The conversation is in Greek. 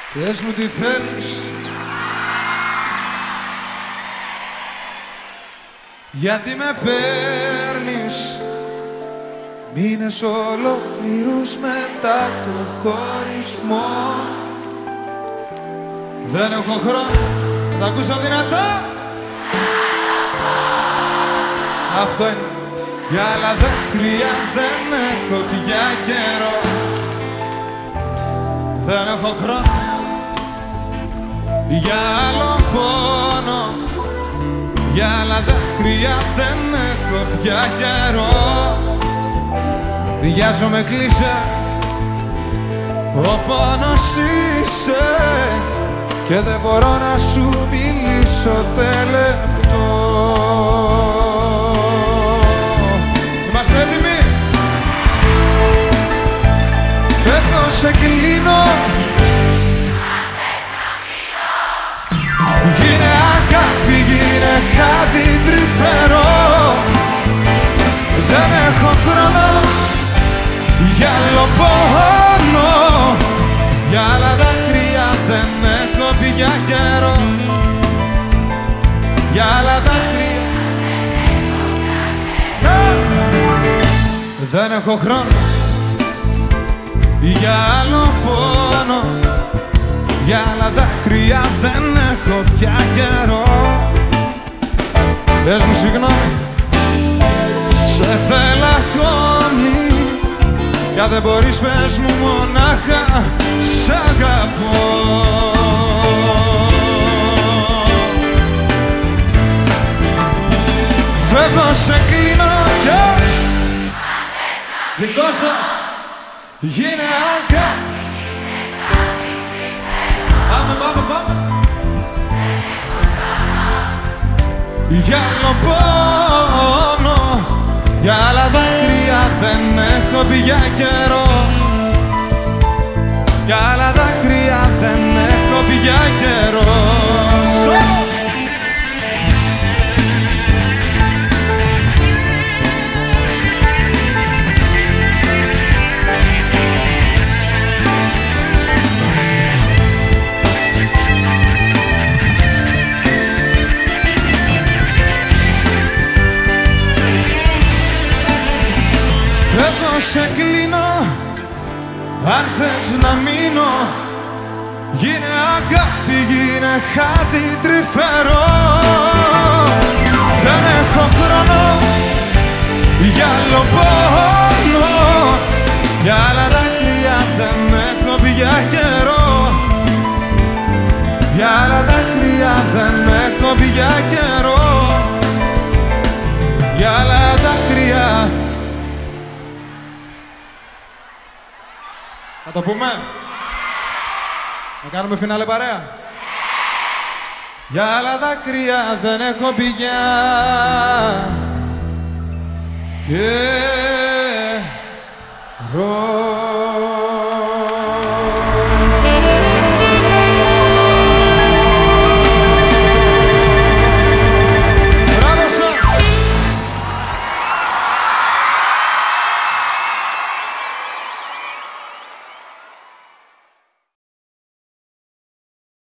Πες μου τι θέλεις. Γιατί με παίρνεις μήνες ολόκληρους μετά το χωρισμό. Δεν έχω χρόνο, θα ακούσω δυνατά. Αυτό είναι. Για άλλα δάκρυα δεν έχω πια καιρό. Δεν έχω χρόνο για άλλο πόνο. Για άλλα δάκρυα δεν έχω πια καιρό. Βιάζομαι κλείσαι, ο πόνος είσαι και δεν μπορώ να σου μιλήσω τελεπτό. Είμαστε έτοιμοι? Φεύγω, σε κλείνω. Γίνε αγάπη, γίνε χάδι τρυφερό. Δεν έχω χρόνο για άλλο πόνο. Για άλλα δάκρυα δεν έχω πια καιρό. Για άλλα δάκρυα δεν έχω χρόνο για άλλο πόνο. Για άλλα δάκρυα δεν έχω πια καιρό. Πες μου συγγνώμη, σε θέλω ακόμη. Κι αν δεν μπορείς πες μου μονάχα σ' αγαπώ. Φεύγω, σε κλείνω κι δικό σας γίνε αγάπη. Πάμε, πάμε, πάμε. Για άλλο πόνο, για άλλα δάκρυα δεν έχω πια καιρό. Για άλλα δάκρυα δεν έχω πια καιρό. Σε κλείνω, αν θες να μείνω. Γίνε αγάπη, γίνε χάδι τρυφερό. Δεν έχω χρόνο για άλλο πόνο. Για άλλα δάκρυα δεν έχω πια καιρό. Για άλλα δάκρυα δεν έχω πια καιρό. Για άλλα δάκρυα. Θα το πούμε. Να κάνουμε φινάλε παρέα. Για άλλα δάκρυα δεν έχω πια